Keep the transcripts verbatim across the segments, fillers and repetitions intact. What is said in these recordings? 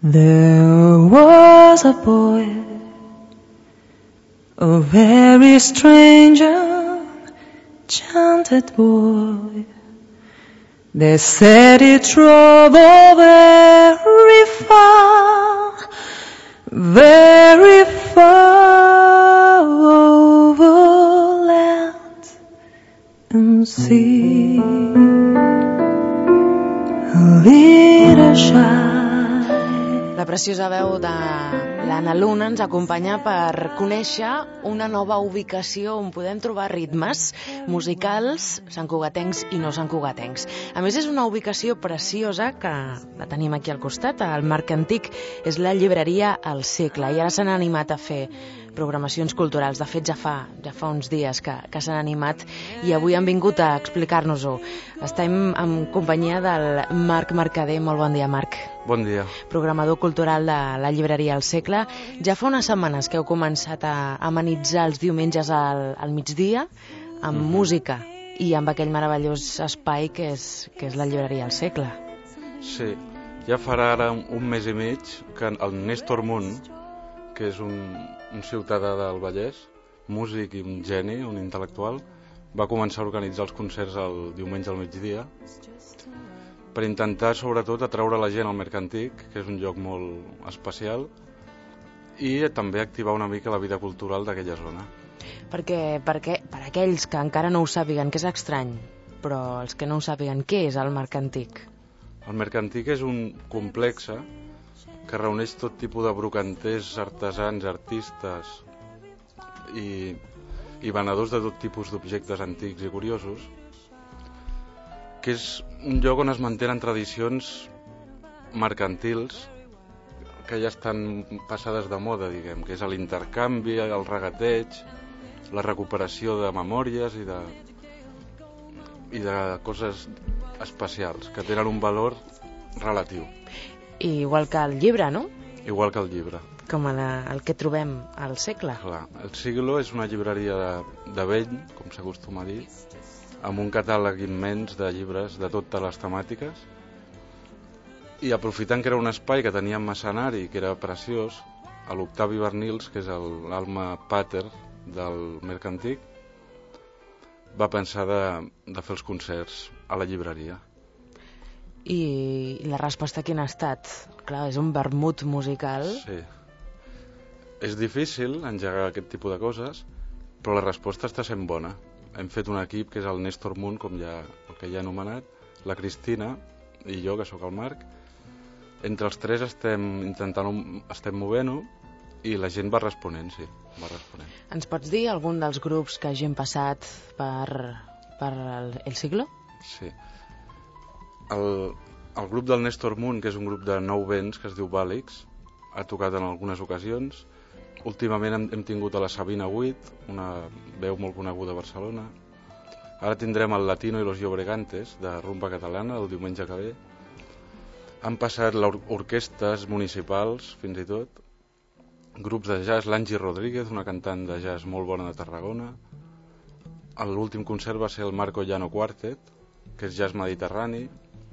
There was a boy, a very strange and enchanted boy. They said he traveled very far, very far over land and sea. A little shy. La preciosa veu de l'Anna Luna ens acompanya per conèixer una nova ubicació on podem trobar ritmes musicals santcugatencs i no santcugatencs. A més, és una ubicació preciosa que la tenim aquí al costat, al Marc Antic. És la llibreria El Segle i ara s'han animat a fer programacions culturals. De fet, ja fa, ja fa uns dies que, que s'han animat i avui han vingut a explicar-nos-ho. Estem en companyia del Marc Mercader. Molt bon dia, Marc. Bon dia. Programador cultural de la llibreria El Segle. Ja fa unes setmanes que heu començat a amenitzar els diumenges al, al migdia amb mm-hmm. música i amb aquell meravellós espai que és, que és la llibreria El Segle. Sí, ja farà ara un mes i mig que el Néstor Munt, que és un, un ciutadà del Vallès, músic i un geni, un intel·lectual, va començar a organitzar els concerts el diumenge al migdia per intentar, sobretot, atraure la gent al Merc Antic, que és un lloc molt especial, i també activar una mica la vida cultural d'aquella zona. Perquè, perquè per aquells que encara no ho sàpiguen, que és estrany, però els que no ho sàpiguen, què és el Merc Antic? El Merc Antic és un complex que reuneix tot tipus de brocanters, artesans, artistes i, i venedors de tot tipus d'objectes antics i curiosos, que és un lloc on es mantenen tradicions mercantils que ja estan passades de moda, diguem, que és l'intercanvi, el regateig, la recuperació de memòries i de, i de coses especials que tenen un valor relatiu. I igual que el llibre, no? Igual que el llibre. Com a la, el que trobem al Segle. Clar, el Siglo és una llibreria de, de vell, com s'acostuma a dir, amb un catàleg immens de llibres de totes les temàtiques, i aprofitant que era un espai que tenia en escenari, que era preciós, a l'Octavi Bernils, que és l'alma pater del Merc Antic, va pensar de, de fer els concerts a la llibreria. I la resposta quina ha estat? Clar, és un vermut musical. Sí. És difícil engegar aquest tipus de coses, però la resposta està sent bona. Hem fet un equip que és el Néstor Munt, com ja, el que ja he anomenat, la Cristina i jo, que sóc el Marc. Entre els tres estem intentant, estem movent-ho i la gent va responent, sí, va responent. Ens pots dir algun dels grups que hagin passat per, per el, el Siglo? Sí. El, el grup del Néstor Munt, que és un grup de nou vents que es diu Vàlix, ha tocat en algunes ocasions. Últimament hem, hem tingut a la Sabina Huit, una veu molt coneguda a Barcelona. Ara tindrem el Latino i los Llobregantes, de rumba catalana, el diumenge que ve. Han passat orquestes municipals, fins i tot. Grups de jazz, l'Angie Rodríguez, una cantant de jazz molt bona de Tarragona. L'últim concert va ser el Marco Llano Quartet, que és jazz mediterrani.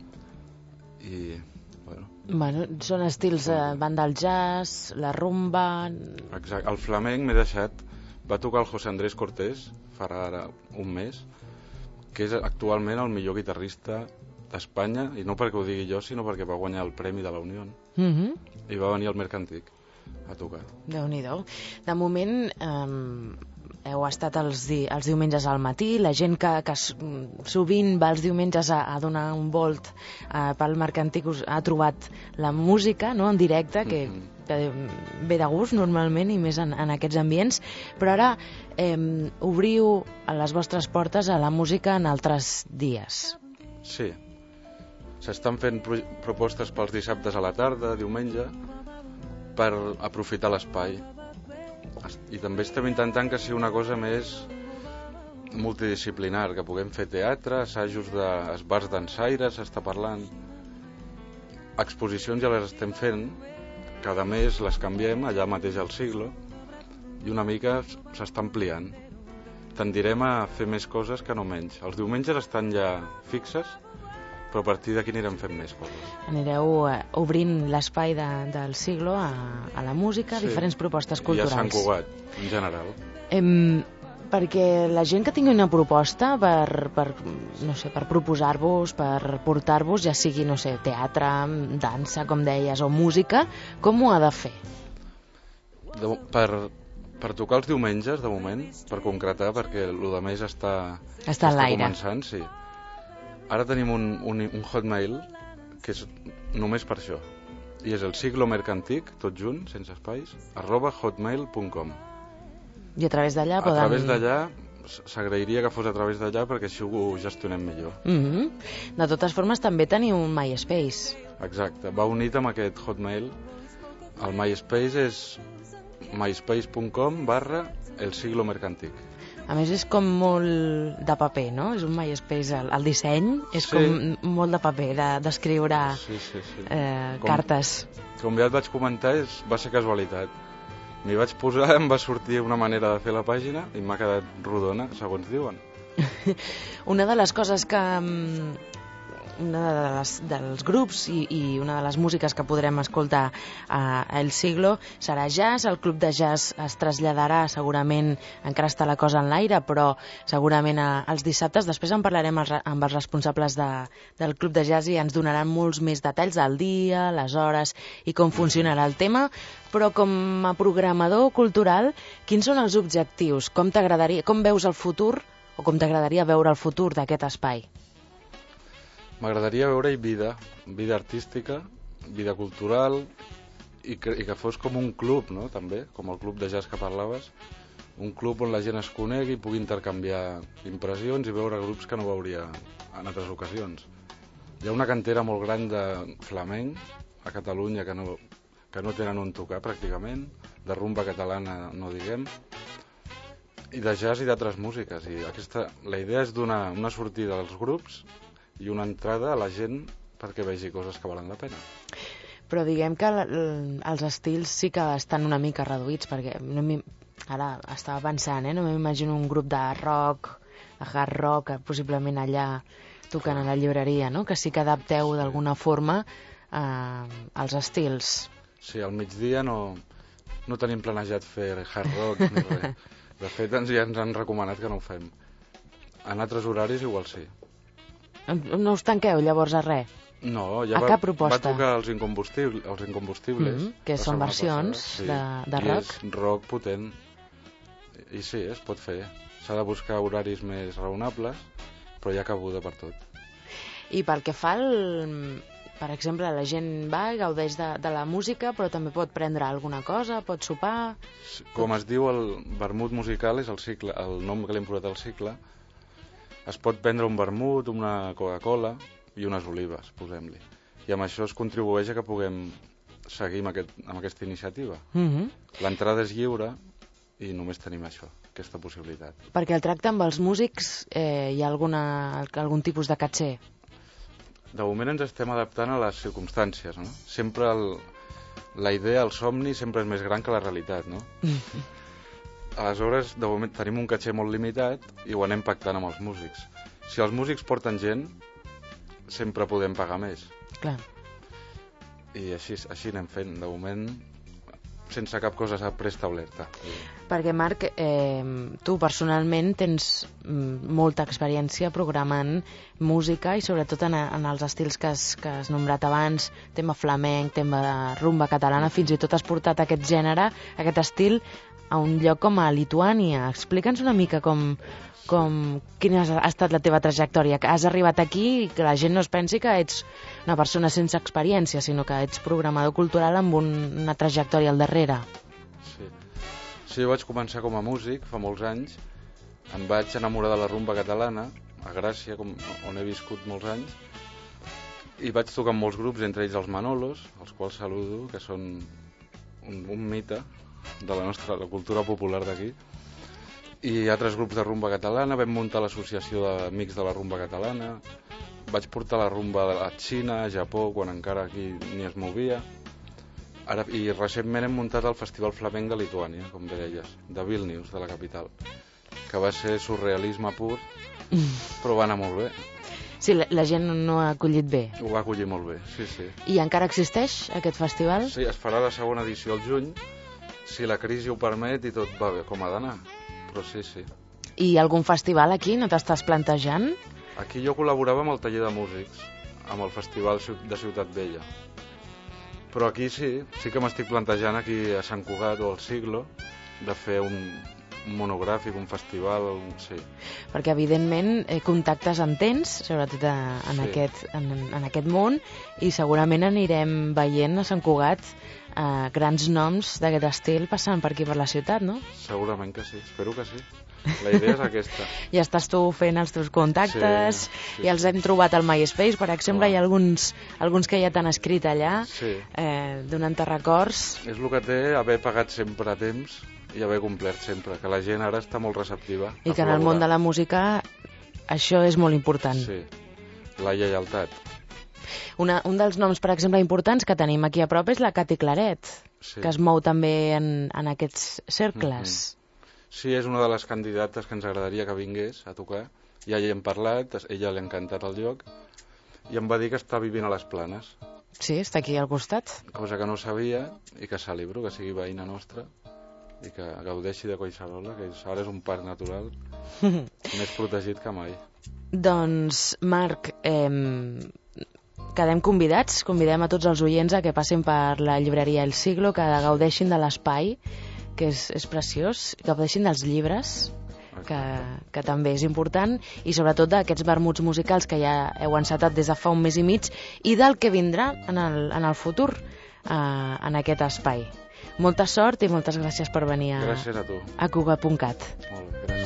I, bueno... Bueno, són estils, eh, van del jazz, la rumba... Exacte, el flamenc m'he deixat, va tocar el José Andrés Cortés, farà ara un mes, que és actualment el millor guitarrista d'Espanya, i no perquè ho digui jo, sinó perquè va guanyar el Premi de la Unió, mm-hmm. i va venir al Merc Antic a tocar. Déu-n'hi-do. De moment... Eh... heu estat els, di els diumenges al matí, la gent que, que sovint va els diumenges a, a donar un volt eh, pel Merc Antic ha trobat la música, no?, en directe, que, mm-hmm. que ve de gust normalment i més en, en aquests ambients, però ara eh, obriu les vostres portes a la música en altres dies. Sí, s'estan fent pro propostes pels dissabtes a la tarda, diumenge, per aprofitar l'espai. I també estem intentant que sigui una cosa més multidisciplinar, que puguem fer teatre, assajos d'esbars dansaires, s'està parlant, exposicions ja les estem fent, cada mes les canviem allà mateix al Siglo, i una mica s'està ampliant. Tendirem a fer més coses que no menys. Els diumenges estan ja fixes però a partir d'aquí anirem fent més coses. Anireu eh, obrint l'espai de, del siglo a, a la música, a Sí. diferents propostes I a culturals. Sant Cugat, en general. Em, perquè la gent que tingui una proposta per, per, no sé, per proposar-vos, per portar-vos, ja sigui, no sé, teatre, dansa, com deies, o música, com ho ha de fer? De, per, per tocar els diumenges, de moment, per concretar, perquè el de més està, Està en l'aire. començant, sí. Ara tenim un, un, un hotmail que és només per això. I és el siglo mercantic, tot junt, sense espais, arroba hotmail punt com. I a través d'allà A poden... través d'allà, s'agrairia que fos a través d'allà perquè així ho gestionem millor. Mm -hmm. De totes formes, també teniu un MySpace. Exacte, va unit amb aquest hotmail. El MySpace és myspace punt com barra el siglo mercantic. A més, és com molt de paper, no? És un MySpace, el, el disseny és Sí. com molt de paper, de- d'escriure Sí, sí, sí. eh, Com- cartes. Com ja et vaig comentar, és, va ser casualitat. M'hi vaig posar, em va sortir una manera de fer la pàgina i m'ha quedat rodona, segons diuen. Una de les coses que... mm, una de les, dels grups i, i una de les músiques que podrem escoltar a El Siglo serà jazz. El club de jazz es traslladarà segurament, encara està la cosa en l'aire, però segurament a, als dissabtes. Després en parlarem els, amb els responsables de, del club de jazz i ens donaran molts més detalls del dia, les hores i com funcionarà el tema. Però com a programador cultural, quins són els objectius? Com t'agradaria, com veus el futur o com t'agradaria veure el futur d'aquest espai? M'agradaria veure-hi vida, vida artística, vida cultural i que, i que fos com un club, no? També, com el club de jazz que parlaves, un club on la gent es conegui, pugui intercanviar impressions i veure grups que no veuria en altres ocasions. Hi ha una cantera molt gran de flamenc a Catalunya que no, que no tenen on tocar pràcticament, de rumba catalana no diguem, i de jazz i d'altres músiques. I aquesta, la idea és donar una sortida als grups i una entrada a la gent perquè vegi coses que valen la pena. Però diguem que l- l- els estils sí que estan una mica reduïts, perquè no m'hi- ara estava pensant, eh? No m'imagino un grup de rock, de hard rock, eh, possiblement allà tocant a la llibreria, no? Que sí que adapteu d'alguna forma eh, als estils. Sí, al migdia no, no tenim planejat fer hard rock ni res. De fet, ens, ja ens han recomanat que no ho fem. En altres horaris igual sí. No us tanqueu llavors a res? No, ja A va, cap proposta? va tocar els incombustibles, els incombustibles Mhm, que la són setmana versions passada, de- de I rock. és rock potent. I sí, es pot fer. S'ha de buscar horaris més raonables, però hi ha cabuda per tot. I pel que fa al... Per exemple, la gent va i gaudeix de, de la música, però també pot prendre alguna cosa, pot sopar... Com es diu, el vermut musical és el cicle, el nom que li hem posat al cicle. Es pot prendre un vermut, una Coca-Cola i unes olives, posem-li. I amb això es contribueix a que puguem seguir amb, aquest, amb aquesta iniciativa. Mhm. L'entrada és lliure i només tenim això, aquesta possibilitat. Perquè el tracte amb els músics eh, hi ha alguna, algun tipus de caché. De moment ens estem adaptant a les circumstàncies, no? Sempre el, la idea, el somni, sempre és més gran que la realitat, no? Aleshores, de moment tenim un caché molt limitat i ho anem pactant amb els músics. Si els músics porten gent, sempre podem pagar més. Clar. I així, així anem fent, de moment, sense cap cosa preestablerta. Perquè, Marc, eh, tu personalment tens mm, molta experiència programant música i sobretot en, en els estils que has, que has nombrat abans, tema flamenc, tema de rumba catalana, fins i tot has portat aquest gènere, aquest estil, a un lloc com a Lituània. Explica'ns una mica com, com, quina ha estat la teva trajectòria, que has arribat aquí i que la gent no es pensi que ets una persona sense experiència, sinó que ets programador cultural amb un, una trajectòria al darrere. Sí. Sí, jo vaig començar com a músic fa molts anys. Em vaig enamorar de la rumba catalana, a Gràcia, com, on he viscut molts anys, i vaig tocar amb molts grups, entre ells els Manolos, els quals saludo, que són un, un mite de la nostra la cultura popular d'aquí, i altres grups de rumba catalana. Vam muntar l'associació d'amics de la rumba catalana, vaig portar la rumba a la Xina, a Japó, quan encara aquí ni es movia. Ara, i recentment hem muntat el Festival Flamenc de Lituània, com bé deies, de Vilnius, de la capital, que va ser surrealisme pur, però va anar molt bé. Sí, la, la gent no ha acollit bé. Ho va acollir molt bé, sí, sí. I encara existeix aquest festival? Sí, es farà la segona edició al juny, si la crisi ho permet i tot va bé com ha d'anar, però sí, sí. I algun festival aquí no t'estàs plantejant? Aquí jo col·laborava amb el taller de músics, amb el festival de Ciutat Vella. Però aquí sí, sí que m'estic plantejant aquí a Sant Cugat o al Siglo de fer un, un monogràfic, un festival, un... sí. Perquè evidentment eh, contactes en tens, sobretot a, en, Sí. aquest, en, en aquest món, i segurament anirem veient a Sant Cugat eh, grans noms d'aquest estil passant per aquí per la ciutat, no? Segurament que sí, espero que sí. La idea és aquesta. Ja estàs tu fent els teus contactes, Sí, sí, i els sí. hem trobat al MySpace, per exemple, Clar. hi ha alguns, alguns que ja t'han escrit allà, Sí. eh, donant-te records. És el que té haver pagat sempre a temps i haver complert sempre, que la gent ara està molt receptiva. I que en el món de la música això és molt important. Sí, la lleialtat. Una, un dels noms, per exemple, importants que tenim aquí a prop és la Cati Claret, Sí. que es mou també en, en aquests cercles. Sí, és una de les candidates que ens agradaria que vingués a tocar. Ja hi hem parlat, ella li ha encantat el lloc i em va dir que està vivint a les Planes, Sí, està aquí al costat. cosa que no sabia, i que celebro que sigui veïna nostra i que gaudeixi de Collserola, que és, ara és un parc natural més protegit que mai. Doncs, Marc, eh, quedem convidats, convidem a tots els oients a que passin per la llibreria El Siglo, que gaudeixin de l'espai, que és, és preciós, que gaudeixin dels llibres, que, que també és important, i sobretot d'aquests vermuts musicals que ja heu encetat des de fa un mes i mig, i del que vindrà en el, en el futur eh, en aquest espai. Molta sort i moltes gràcies per venir a, Gràcies a tu. a Cugat punt cat. Molt bé, gràcies.